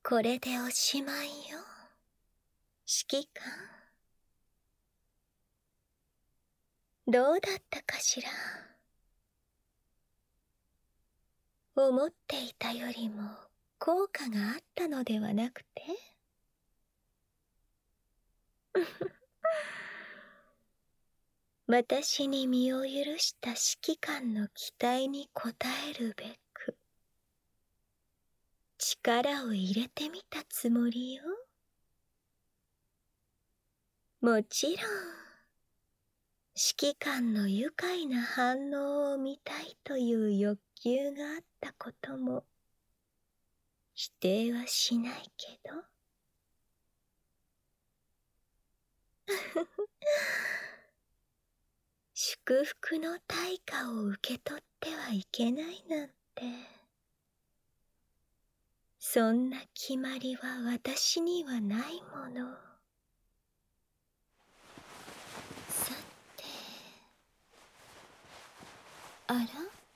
これでおしまいよ、指揮官。どうだったかしら。思っていたよりも効果があったのではなくて私に身を許した指揮官の期待に応えるべく力を入れてみたつもりよ。もちろん指揮官の愉快な反応を見たいという欲求があったことも否定はしないけど祝福の対価を受け取ってはいけないなんて、そんな決まりは私にはないもの。さて、あら？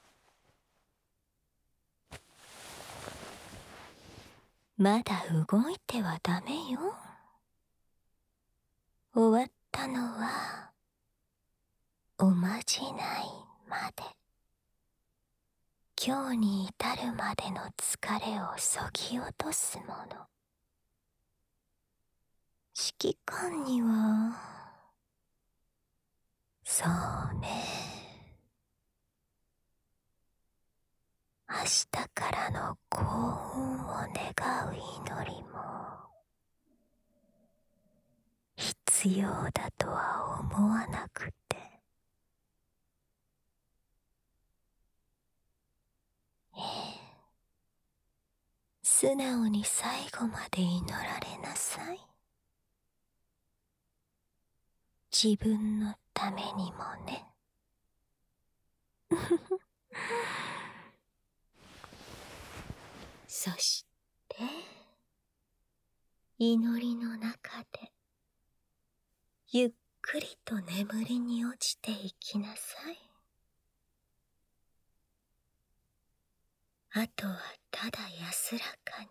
まだ動いてはダメよ。終わったのはおまじないまで。今日に至るまでの疲れをそぎ落とすもの。指揮官にはそうね、明日からの幸運を願う祈りも必要だとは思わなくて。素直に最後まで祈られなさい。自分のためにもね。そして祈りの中でゆっくりと眠りに落ちていきなさい。あとはただ安らかに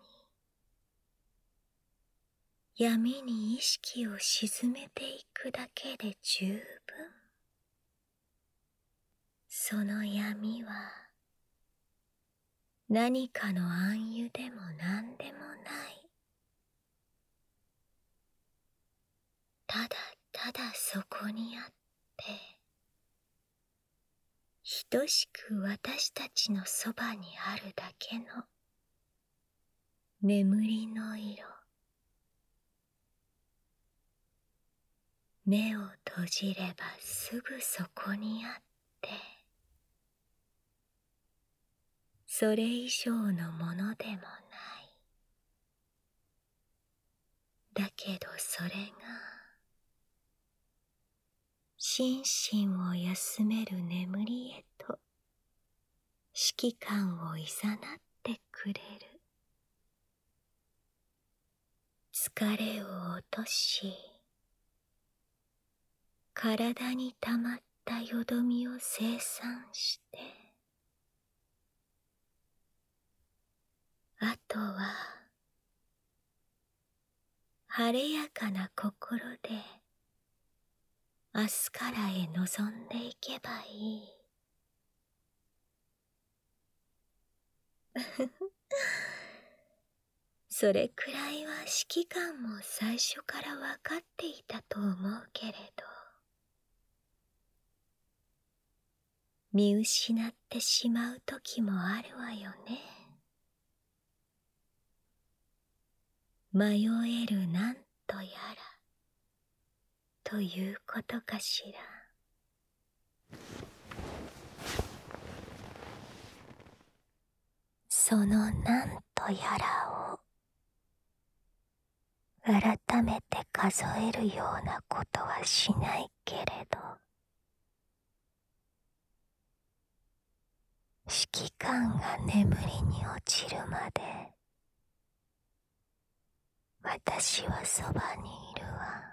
闇に意識を沈めていくだけで十分。その闇は何かの暗喩でも何でもない。ただただそこにあって等しく私たちのそばにあるだけの眠りの色。目を閉じればすぐそこにあって、それ以上のものでもない。だけどそれが心身を休める眠りへと指揮官をいざなってくれる。疲れを落とし、体にたまったよどみを清算して、あとは晴れやかな心で明日からへ臨んでいけばいい。それくらいは指揮官も最初から分かっていたと思うけれど、見失ってしまう時もあるわよね。迷えるなんとやらということかしら。そのなんとやらを改めて数えるようなことはしないけれど、指揮官が眠りに落ちるまで私はそばにいるわ。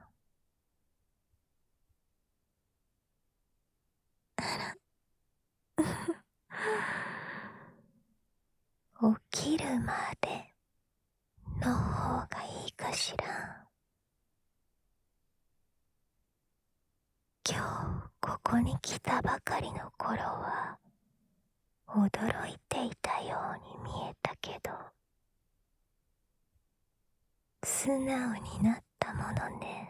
起きるまでの方がいいかしら。今日ここに来たばかりの頃は驚いていたように見えたけど、素直になったものね。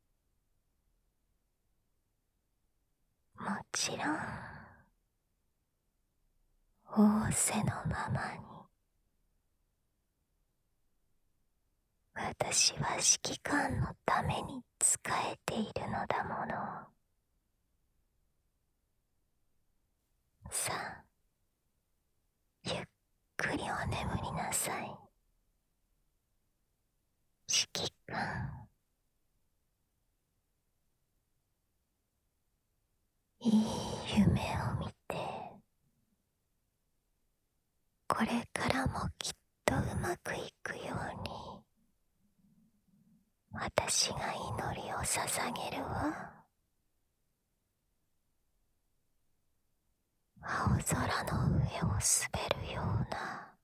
もちろん仰せのままに。私は指揮官のために仕えているのだもの。さあ、ゆっくりお眠りなさい。指揮官。いい夢を見て、これからもきっとうまくいくように、私が祈りを捧げるわ。青空の上を滑るような、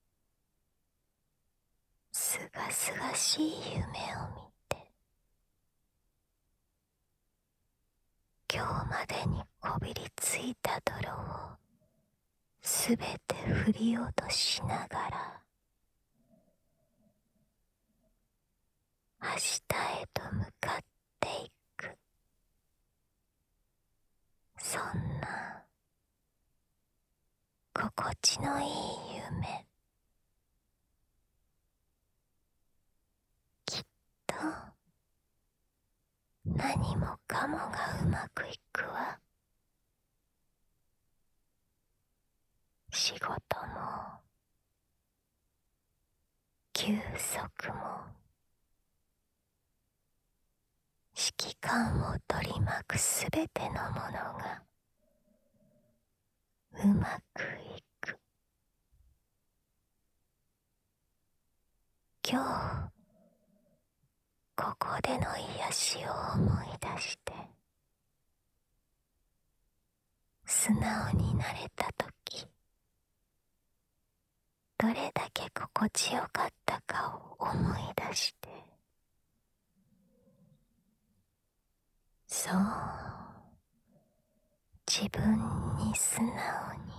すがすがしい夢を見て、今日までにこびりついた泥をすべて振り落としながら、明日へと向かっていく。そんな心地のいい夢。きっと何もかもがうまくいくわ。仕事も休息も、指揮官を取り巻くすべてのものがうまくいく。今日ここでの癒しを思い出して、素直になれたとき、どれだけ心地よかったかを思い出して、そう、自分に素直に、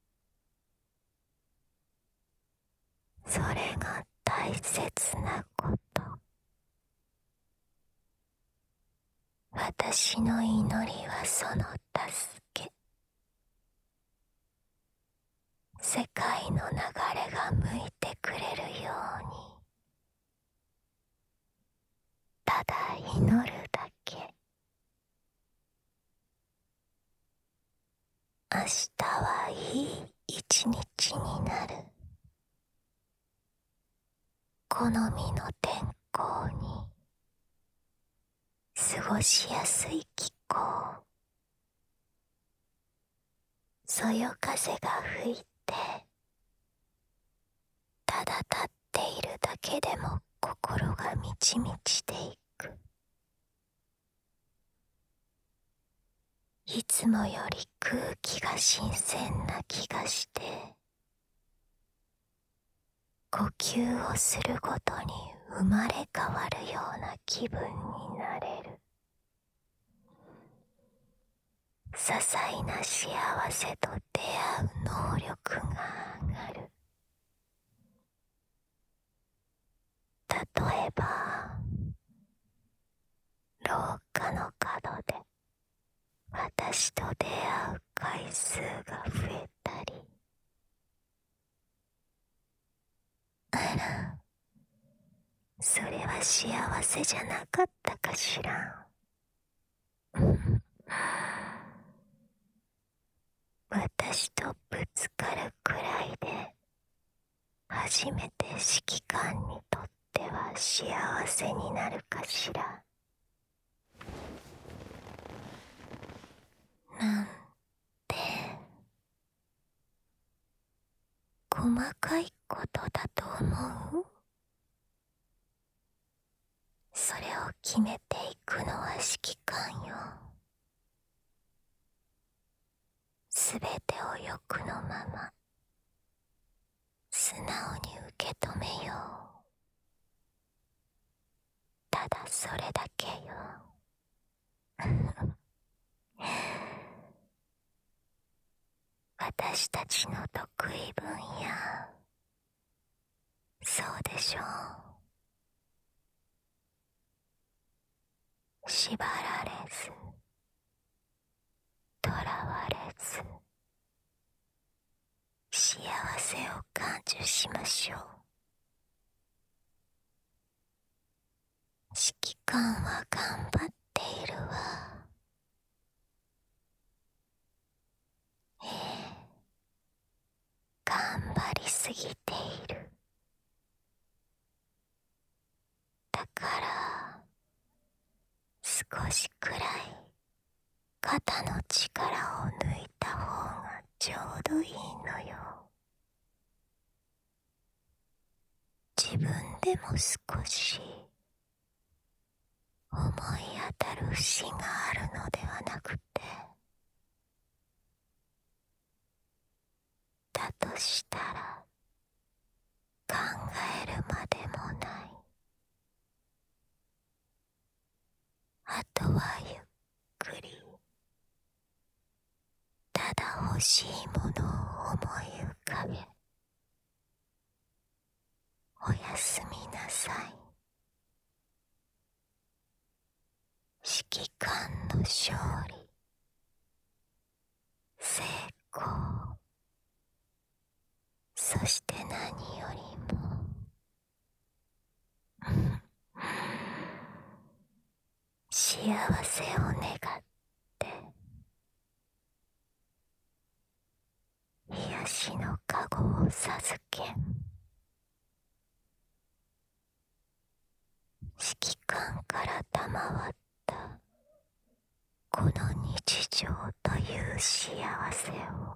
それが大切なこと。私の祈りはその助け。世界の流れが向いてくれるように、ただ祈るだけ。明日はいい一日になる。好みの天候に、過ごしやすい気候。そよ風が吹いて、ただ立っているだけでも心が満ち満ちていく。いつもより空気が新鮮な気がして、呼吸をするごとに生まれ変わるような気分になれる。些細な幸せと出会う能力が上がる。例えば、廊下の角で私と出会う回数が増えたり、あら、それは幸せじゃなかったかしら。私とぶつかるくらいで、初めて指揮官にとっては幸せになるかしら。なんて細かいことだと思う？それを決めていくのは指揮官よ。すべてを欲のまま素直に受け止めよう。 それだけよ。私たちの得意分野、そうでしょう。縛られず、とらわれず、幸せを感受しましょう。指揮官は頑張っているわ。ええ、頑張りすぎている。だから少しくらい肩の力を抜いた方がちょうどいいのよ。自分でも少し思い当たる節があるのではなくて、だとしたら考えるまでもない。あとはゆっくり、ただ欲しいものを思い浮かべ、おやすみなさい。指揮官の勝利、成功、そして何よりも幸せを願って癒しの加護を授け、指揮官から賜ったこの日常という幸せを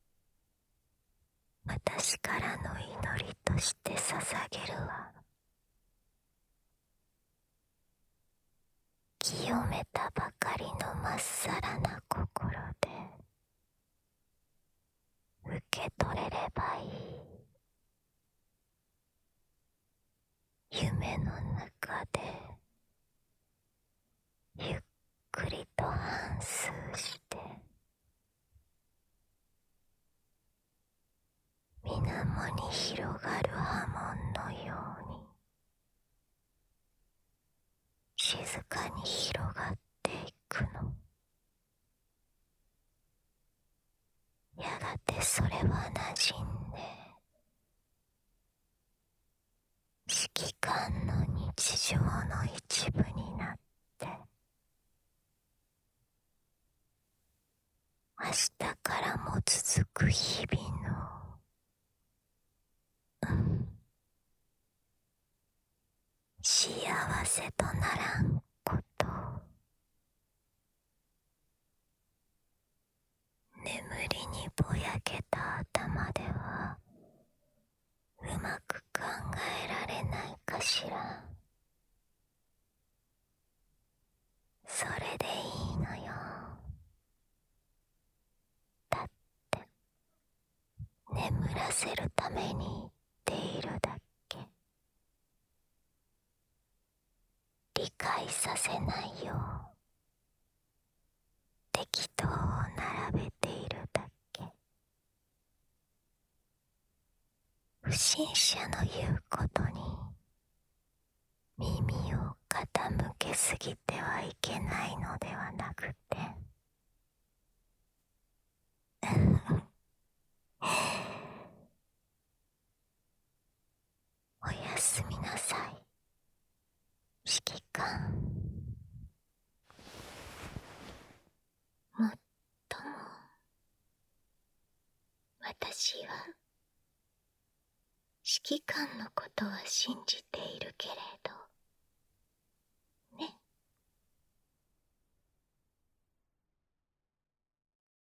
私からの祈りとして捧げるわ。清めたばかりのまっさらな心で受け取れればいい。夢の中でゆっくりと反芻して、水面に広がる波紋のように静かに広がっていくの。やがてそれは馴染んで指揮官の日常の一部になって、明日からも続く日々の幸せとならんことを眠りにぼやけた頭ではうまく考えられないかしら。それでいいのよ。だって眠らせるために言っているだけ。理解させないよう適当を並べているだけ。不審者の言うことに耳を傾けすぎてはいけないのではなくておやすみなさい、指揮官。もっとも私は指揮官のことは信じているけれど、